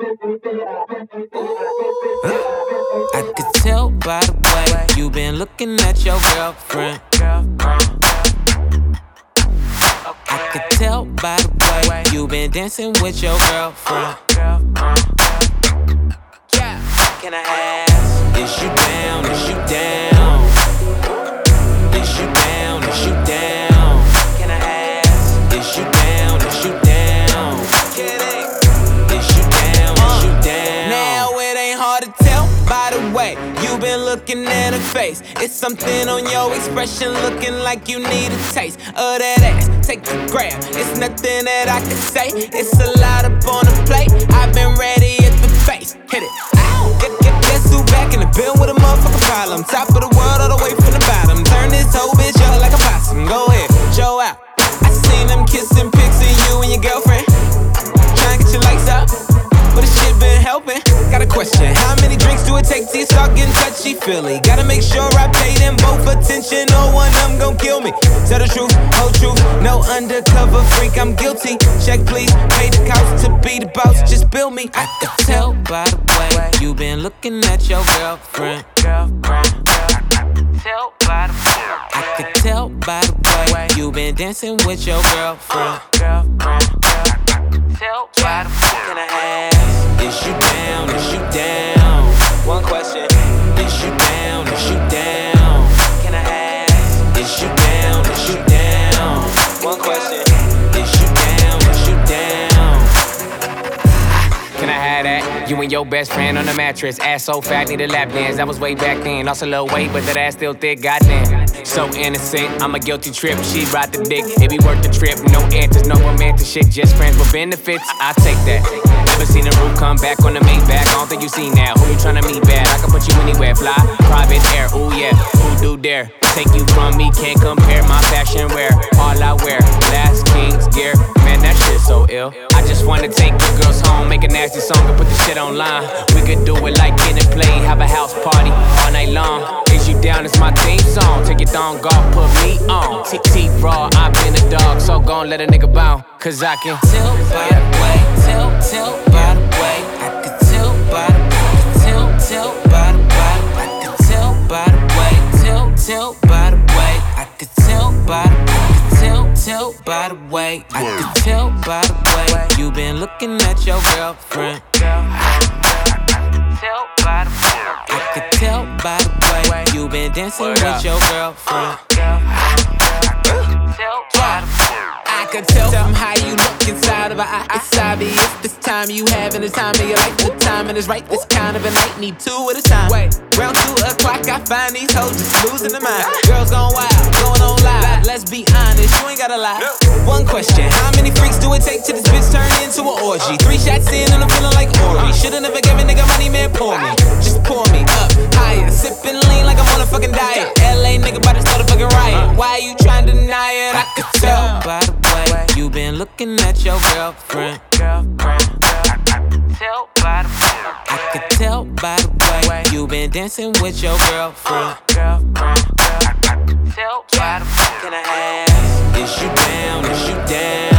I could tell by the way you been looking at your girlfriend. I could tell by the way you been dancing with your girlfriend. Can I ask, is you down, is you down? Is you down, is you down? Can I ask, is you down, is you down? Is you down, is you down? Now it ain't hard to tell by the way you been looking at her face. It's something on your expression, looking like you need a taste of that ass. Take the grab, it's nothing that I can say. It's a lot up on the plate. I've been ready at the face. Hit it. Guess who back in the building with a motherfucking problem? Top of the world all the way from the bottom. Turn this whole bitch up like a possum. Go ahead, show out. I seen them kissing pics of you and your girlfriend. Tryna get your likes up, but this shit been helping. Got a question, how many drinks do it take till you start getting touchy-feely? Gotta make sure I pay them both attention, no one of them gon' kill me. Tell the truth, whole truth, no undercover freak, I'm guilty. Check please, pay the cost to be the boss, just bill me. I could tell by the way you been looking at your girlfriend. I could tell by the way you been dancing with your girlfriend. Can I ask, is you down, is you down? One question, is you down, is you down? Can I ask, is you down, is you down? One question, is you down, is you down? Can I have that? You and your best friend on the mattress. Ass so fat, need a lap dance. That was way back then. Lost a little weight, but that ass still thick. Goddamn. So innocent, I'm a guilty trip. She brought the dick, it be worth the trip. No answers, no romantic shit, just friends with benefits. I take that. Never seen a roof come back on the main back. I don't think you seen that. Who you tryna meet bad? I can put you anywhere. Fly, private air. Ooh yeah, who do dare? Take you from me, can't compare my fashion wear. All I wear, last king's gear. Man, that shit so ill. I just wanna take the girls home, make a nasty song and put the shit online. We could do it like in and play, have a house party all night long. Is you down? It's my theme song. Take your thong off, put me on. T raw, I've been a dog, so gon' let a nigga bounce. Cause I can tell by the way, tell by the way. I could tell by the way, tell by the way. I could tell by the way, tell by the way. I could tell by the way, tell by the way. I could tell by the way you been looking at your girlfriend. I could tell by the way you been dancing with your girlfriend. I could tell from how you look inside of her eye. It's obvious this time you having the time of your life. The timing is right, this kind of a night. Need two at a time. Wait, round 2 o'clock I find these hoes just losing their mind. Girls gone wild, going on live. Let's be honest, you ain't gotta lie. One question, how many freaks do it take till this bitch turn into an orgy? 3 shots in and I'm feeling like Ori. Shoulda never given nigga money, man, pour me. Just pour me up, higher. Sipping lean like I'm on a fucking diet. LA nigga about to start a fucking riot. Why you trying to deny it? I could tell by the way you been looking at your girlfriend. I could tell by the way you been dancing with your girlfriend. Can I ask, is you down, is you down?